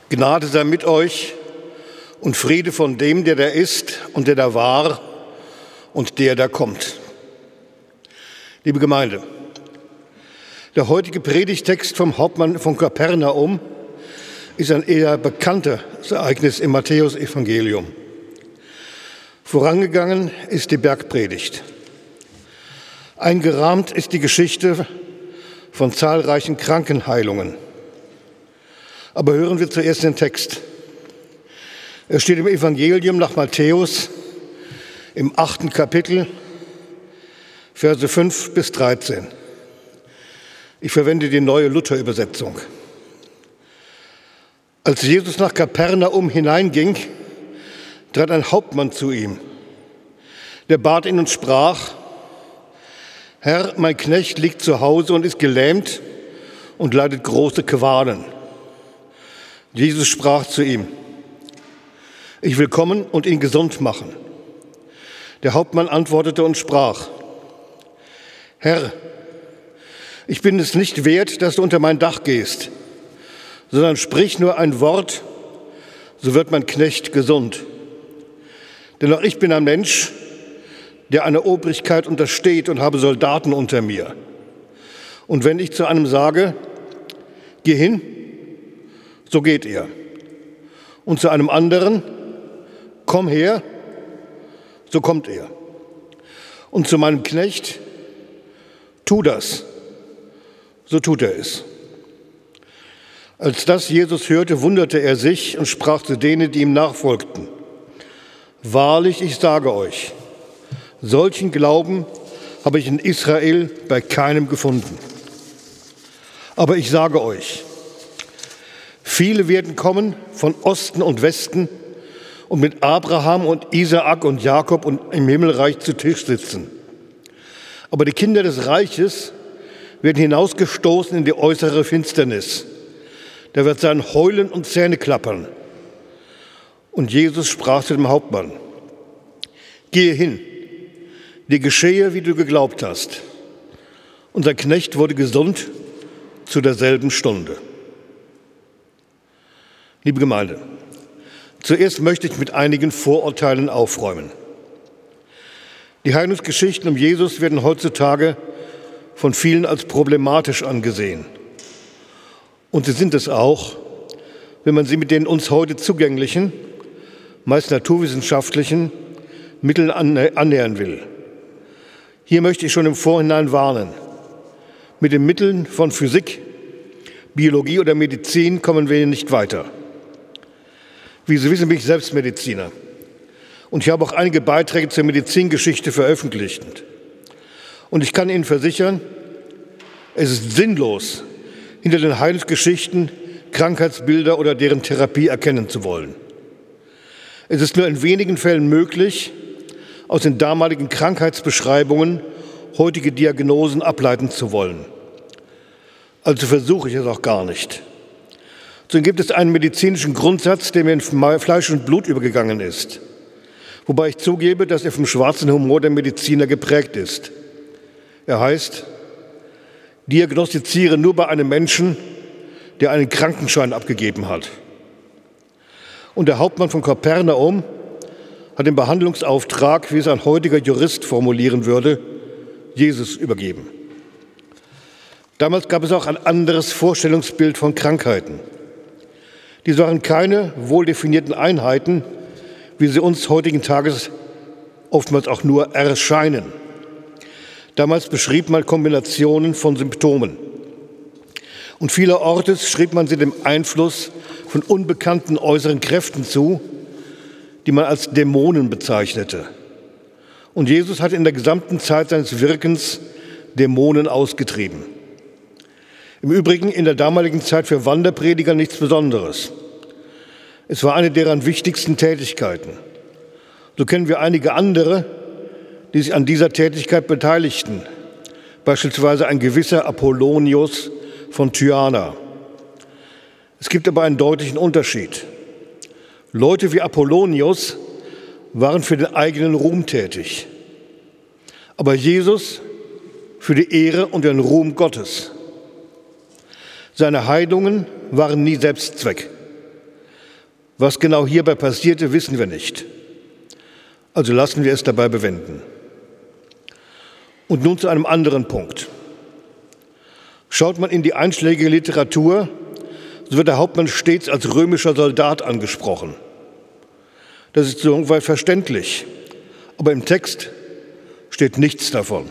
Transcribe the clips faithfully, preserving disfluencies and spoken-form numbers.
Gnade sei mit euch und Friede von dem, der da ist und der da war und der da kommt. Liebe Gemeinde, der heutige Predigtext vom Hauptmann von Kapernaum ist ein eher bekanntes Ereignis im Matthäusevangelium. Vorangegangen ist die Bergpredigt. Eingerahmt ist die Geschichte von zahlreichen Krankenheilungen. Aber hören wir zuerst den Text. Er steht im Evangelium nach Matthäus im achten Kapitel, Verse fünf bis dreizehn. Ich verwende die neue Luther-Übersetzung. Als Jesus nach Kapernaum hineinging, trat ein Hauptmann zu ihm. Der bat ihn und sprach: Herr, mein Knecht liegt zu Hause und ist gelähmt und leidet große Qualen. Jesus sprach zu ihm: Ich will kommen und ihn gesund machen. Der Hauptmann antwortete und sprach: Herr, ich bin es nicht wert, dass du unter mein Dach gehst, sondern sprich nur ein Wort, so wird mein Knecht gesund. Denn auch ich bin ein Mensch, der einer Obrigkeit untersteht und habe Soldaten unter mir. Und wenn ich zu einem sage, geh hin, so geht er. Und zu einem anderen, komm her, so kommt er. Und zu meinem Knecht, tu das, so tut er es. Als das Jesus hörte, wunderte er sich und sprach zu denen, die ihm nachfolgten: Wahrlich, ich sage euch, solchen Glauben habe ich in Israel bei keinem gefunden. Aber ich sage euch, viele werden kommen von Osten und Westen und mit Abraham und Isaak und Jakob und im Himmelreich zu Tisch sitzen. Aber die Kinder des Reiches werden hinausgestoßen in die äußere Finsternis. Da wird sein Heulen und Zähneklappern. Und Jesus sprach zu dem Hauptmann: Gehe hin, dir geschehe, wie du geglaubt hast. Und sein Knecht wurde gesund zu derselben Stunde. Liebe Gemeinde, zuerst möchte ich mit einigen Vorurteilen aufräumen. Die Heilungsgeschichten um Jesus werden heutzutage von vielen als problematisch angesehen. Und sie sind es auch, wenn man sie mit den uns heute zugänglichen, meist naturwissenschaftlichen Mitteln annähern will. Hier möchte ich schon im Vorhinein warnen: Mit den Mitteln von Physik, Biologie oder Medizin kommen wir nicht weiter. Wie Sie wissen, bin ich selbst Mediziner. Und ich habe auch einige Beiträge zur Medizingeschichte veröffentlicht. Und ich kann Ihnen versichern, es ist sinnlos, hinter den Heilungsgeschichten Krankheitsbilder oder deren Therapie erkennen zu wollen. Es ist nur in wenigen Fällen möglich, aus den damaligen Krankheitsbeschreibungen heutige Diagnosen ableiten zu wollen. Also versuche ich es auch gar nicht. So gibt es einen medizinischen Grundsatz, der mir in Fleisch und Blut übergegangen ist. Wobei ich zugebe, dass er vom schwarzen Humor der Mediziner geprägt ist. Er heißt: Diagnostiziere nur bei einem Menschen, der einen Krankenschein abgegeben hat. Und der Hauptmann von Kapernaum hat den Behandlungsauftrag, wie es ein heutiger Jurist formulieren würde, Jesus übergeben. Damals gab es auch ein anderes Vorstellungsbild von Krankheiten. Dies waren keine wohl definierten Einheiten, wie sie uns heutigen Tages oftmals auch nur erscheinen. Damals beschrieb man Kombinationen von Symptomen. Und vielerorts schrieb man sie dem Einfluss von unbekannten äußeren Kräften zu, die man als Dämonen bezeichnete. Und Jesus hat in der gesamten Zeit seines Wirkens Dämonen ausgetrieben. Im Übrigen in der damaligen Zeit für Wanderprediger nichts Besonderes. Es war eine deren wichtigsten Tätigkeiten. So kennen wir einige andere, die sich an dieser Tätigkeit beteiligten. Beispielsweise ein gewisser Apollonius von Tyana. Es gibt aber einen deutlichen Unterschied. Leute wie Apollonius waren für den eigenen Ruhm tätig, aber Jesus für die Ehre und den Ruhm Gottes. Seine Heilungen waren nie Selbstzweck. Was genau hierbei passierte, wissen wir nicht. Also lassen wir es dabei bewenden. Und nun zu einem anderen Punkt. Schaut man in die einschlägige Literatur, so wird der Hauptmann stets als römischer Soldat angesprochen. Das ist soweit verständlich, aber im Text steht nichts davon.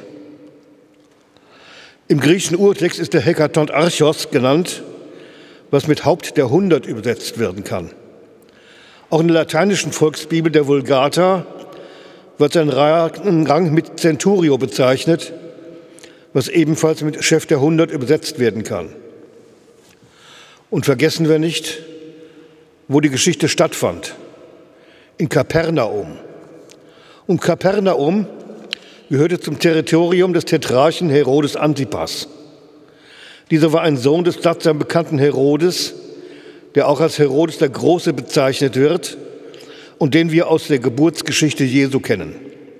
Im griechischen Urtext ist der Hekaton Archos genannt, was mit Haupt der Hundert übersetzt werden kann. Auch in der lateinischen Volksbibel, der Vulgata, wird sein Rang mit Centurio bezeichnet, was ebenfalls mit Chef der Hundert übersetzt werden kann. Und vergessen wir nicht, wo die Geschichte stattfand. In Kapernaum. Und Kapernaum gehörte zum Territorium des Tetrarchen Herodes Antipas. Dieser war ein Sohn des plattsam bekannten Herodes, der auch als Herodes der Große bezeichnet wird und den wir aus der Geburtsgeschichte Jesu kennen.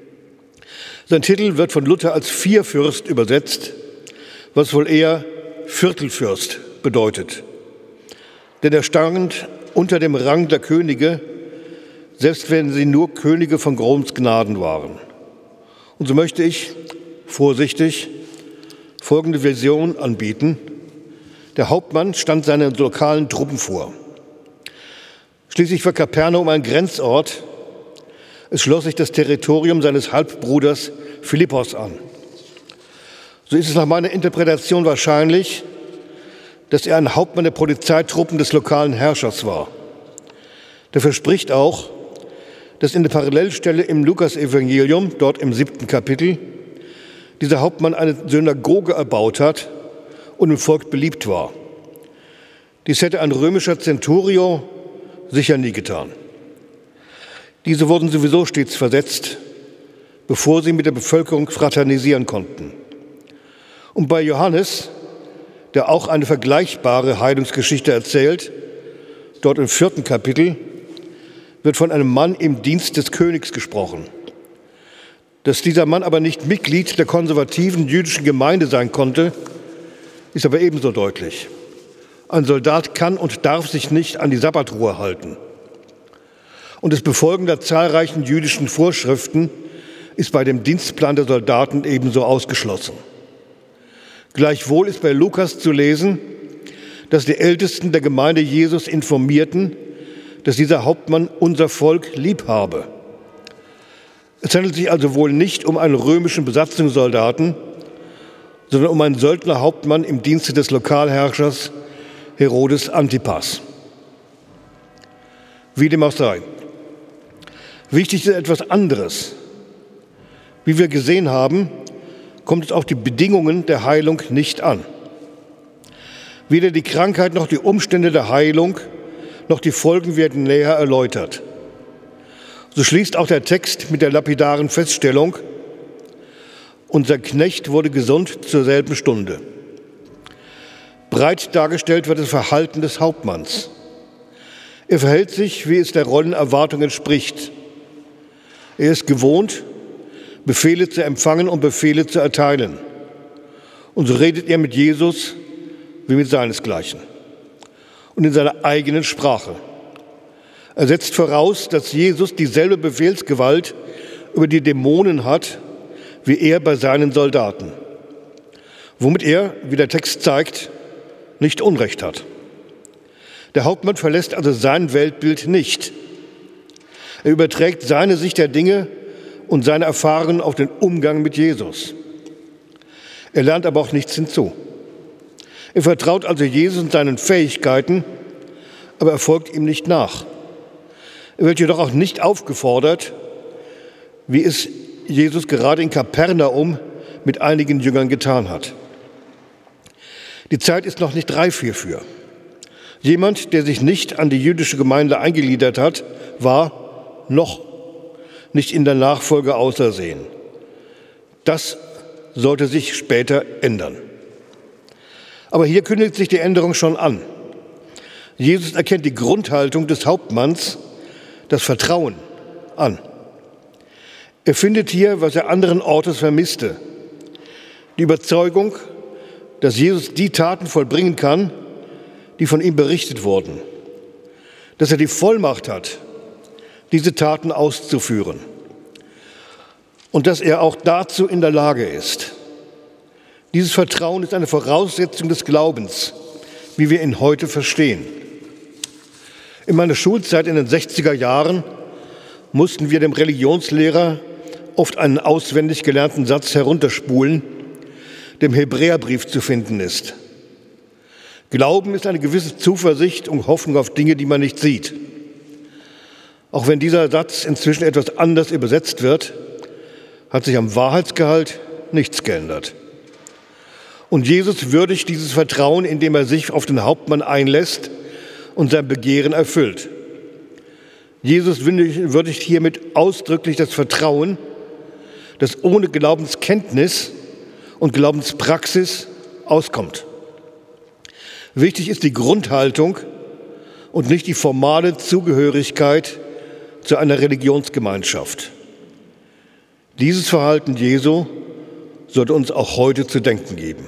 Sein Titel wird von Luther als Vierfürst übersetzt, was wohl eher Viertelfürst bedeutet. Denn er stand unter dem Rang der Könige, selbst wenn sie nur Könige von Roms Gnaden waren. Und so möchte ich, vorsichtig, folgende Version anbieten. Der Hauptmann stand seinen lokalen Truppen vor. Schließlich war Kapernaum ein Grenzort. Es schloss sich das Territorium seines Halbbruders Philippos an. So ist es nach meiner Interpretation wahrscheinlich, dass er ein Hauptmann der Polizeitruppen des lokalen Herrschers war. Dafür spricht auch, dass in der Parallelstelle im Lukasevangelium, dort im siebten Kapitel, dieser Hauptmann eine Synagoge erbaut hat und im Volk beliebt war. Dies hätte ein römischer Centurio sicher nie getan. Diese wurden sowieso stets versetzt, bevor sie mit der Bevölkerung fraternisieren konnten. Und bei Johannes, der auch eine vergleichbare Heilungsgeschichte erzählt, dort im vierten Kapitel, wird von einem Mann im Dienst des Königs gesprochen. Dass dieser Mann aber nicht Mitglied der konservativen jüdischen Gemeinde sein konnte, ist aber ebenso deutlich. Ein Soldat kann und darf sich nicht an die Sabbatruhe halten. Und das Befolgen der zahlreichen jüdischen Vorschriften ist bei dem Dienstplan der Soldaten ebenso ausgeschlossen. Gleichwohl ist bei Lukas zu lesen, dass die Ältesten der Gemeinde Jesus informierten, dass dieser Hauptmann unser Volk lieb habe. Es handelt sich also wohl nicht um einen römischen Besatzungssoldaten, sondern um einen Söldnerhauptmann im Dienste des Lokalherrschers Herodes Antipas. Wie dem auch sei. Wichtig ist etwas anderes. Wie wir gesehen haben, kommt es auf die Bedingungen der Heilung nicht an. Weder die Krankheit noch die Umstände der Heilung noch die Folgen werden näher erläutert. So schließt auch der Text mit der lapidaren Feststellung: Unser Knecht wurde gesund zur selben Stunde. Breit dargestellt wird das Verhalten des Hauptmanns. Er verhält sich, wie es der Rollenerwartung entspricht. Er ist gewohnt, Befehle zu empfangen und Befehle zu erteilen. Und so redet er mit Jesus wie mit seinesgleichen und in seiner eigenen Sprache. Er setzt voraus, dass Jesus dieselbe Befehlsgewalt über die Dämonen hat, wie er bei seinen Soldaten. Womit er, wie der Text zeigt, nicht Unrecht hat. Der Hauptmann verlässt also sein Weltbild nicht. Er überträgt seine Sicht der Dinge und seine Erfahrungen auf den Umgang mit Jesus. Er lernt aber auch nichts hinzu. Er vertraut also Jesus und seinen Fähigkeiten, aber er folgt ihm nicht nach. Er wird jedoch auch nicht aufgefordert, wie es Jesus gerade in Kapernaum mit einigen Jüngern getan hat. Die Zeit ist noch nicht reif hierfür. Jemand, der sich nicht an die jüdische Gemeinde eingegliedert hat, war noch nicht in der Nachfolge ausersehen. Das sollte sich später ändern. Aber hier kündigt sich die Änderung schon an. Jesus erkennt die Grundhaltung des Hauptmanns, das Vertrauen, an. Er findet hier, was er anderen Ortes vermisste: die Überzeugung, dass Jesus die Taten vollbringen kann, die von ihm berichtet wurden. dass er die Vollmacht hat, diese Taten auszuführen und dass er auch dazu in der Lage ist. Dieses Vertrauen ist eine Voraussetzung des Glaubens, wie wir ihn heute verstehen. In meiner Schulzeit in den sechziger Jahren mussten wir dem Religionslehrer oft einen auswendig gelernten Satz herunterspulen, der im Hebräerbrief zu finden ist. Glauben ist eine gewisse Zuversicht und Hoffnung auf Dinge, die man nicht sieht. Auch wenn dieser Satz inzwischen etwas anders übersetzt wird, hat sich am Wahrheitsgehalt nichts geändert. Und Jesus würdigt dieses Vertrauen, indem er sich auf den Hauptmann einlässt und sein Begehren erfüllt. Jesus würdigt hiermit ausdrücklich das Vertrauen, das ohne Glaubenskenntnis und Glaubenspraxis auskommt. Wichtig ist die Grundhaltung und nicht die formale Zugehörigkeit zu einer Religionsgemeinschaft. Dieses Verhalten Jesu sollte uns auch heute zu denken geben.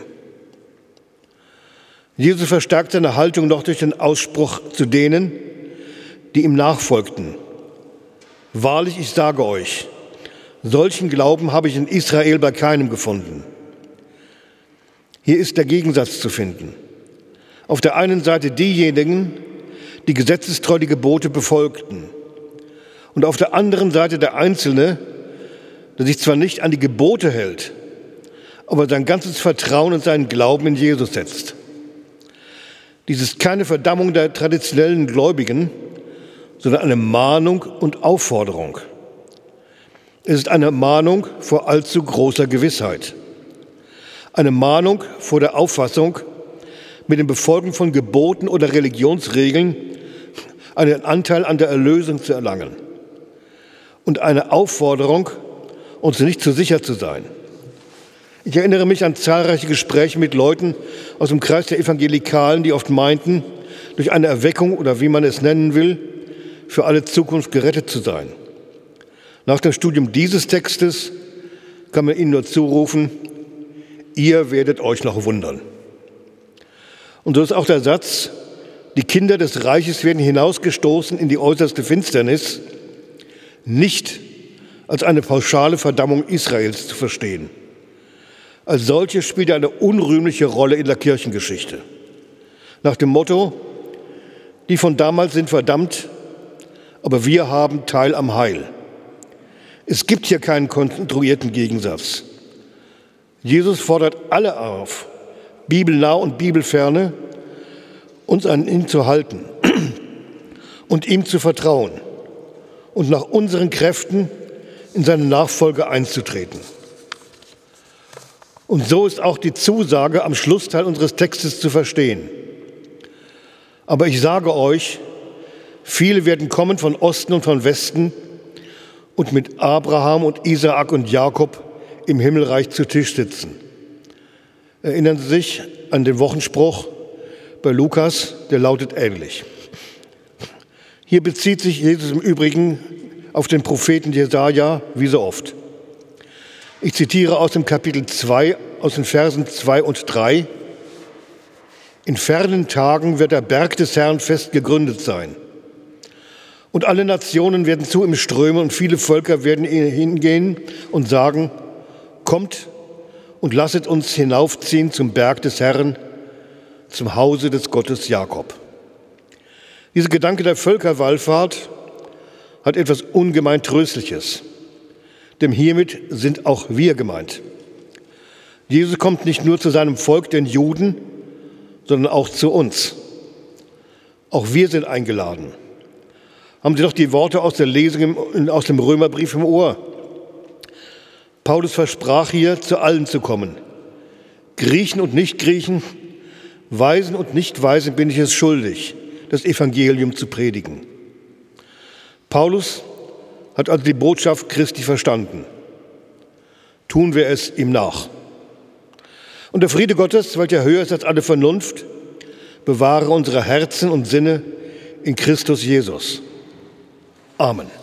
Jesus verstärkt seine Haltung noch durch den Ausspruch zu denen, die ihm nachfolgten. Wahrlich, ich sage euch, solchen Glauben habe ich in Israel bei keinem gefunden. Hier ist der Gegensatz zu finden. Auf der einen Seite diejenigen, die gesetzestreu die Gebote befolgten, und auf der anderen Seite der Einzelne, der sich zwar nicht an die Gebote hält, aber sein ganzes Vertrauen und seinen Glauben in Jesus setzt. Dies ist keine Verdammung der traditionellen Gläubigen, sondern eine Mahnung und Aufforderung. Es ist eine Mahnung vor allzu großer Gewissheit. Eine Mahnung vor der Auffassung, mit dem Befolgen von Geboten oder Religionsregeln einen Anteil an der Erlösung zu erlangen. Und eine Aufforderung, uns nicht zu sicher zu sein. Ich erinnere mich an zahlreiche Gespräche mit Leuten aus dem Kreis der Evangelikalen, die oft meinten, durch eine Erweckung oder wie man es nennen will, für alle Zukunft gerettet zu sein. Nach dem Studium dieses Textes kann man ihnen nur zurufen, ihr werdet euch noch wundern. Und so ist auch der Satz, die Kinder des Reiches werden hinausgestoßen in die äußerste Finsternis, nicht als eine pauschale Verdammung Israels zu verstehen. Als solche spielt er eine unrühmliche Rolle in der Kirchengeschichte. Nach dem Motto, die von damals sind verdammt, aber wir haben Teil am Heil. Es gibt hier keinen konstruierten Gegensatz. Jesus fordert alle auf, bibelnah und bibelferne, uns an ihn zu halten und ihm zu vertrauen und nach unseren Kräften in seine Nachfolge einzutreten. Und so ist auch die Zusage am Schlussteil unseres Textes zu verstehen. Aber ich sage euch, viele werden kommen von Osten und von Westen und mit Abraham und Isaak und Jakob im Himmelreich zu Tisch sitzen. Erinnern Sie sich an den Wochenspruch bei Lukas, der lautet ähnlich. Hier bezieht sich Jesus im Übrigen auf den Propheten Jesaja, wie so oft. Ich zitiere aus dem Kapitel zwei, aus den Versen zwei und drei. In fernen Tagen wird der Berg des Herrn fest gegründet sein. Und alle Nationen werden zu ihm strömen und viele Völker werden hingehen und sagen, kommt und lasset uns hinaufziehen zum Berg des Herrn, zum Hause des Gottes Jakob. Dieser Gedanke der Völkerwallfahrt hat etwas ungemein Tröstliches, denn hiermit sind auch wir gemeint. Jesus kommt nicht nur zu seinem Volk, den Juden, sondern auch zu uns. Auch wir sind eingeladen. Haben Sie doch die Worte aus der Lesung im, aus dem Römerbrief im Ohr. Paulus versprach hier, zu allen zu kommen. Griechen und Nichtgriechen, Weisen und Nichtweisen bin ich es schuldig, das Evangelium zu predigen. Paulus hat also die Botschaft Christi verstanden. Tun wir es ihm nach. Und der Friede Gottes, welcher höher ist als alle Vernunft, bewahre unsere Herzen und Sinne in Christus Jesus. Amen.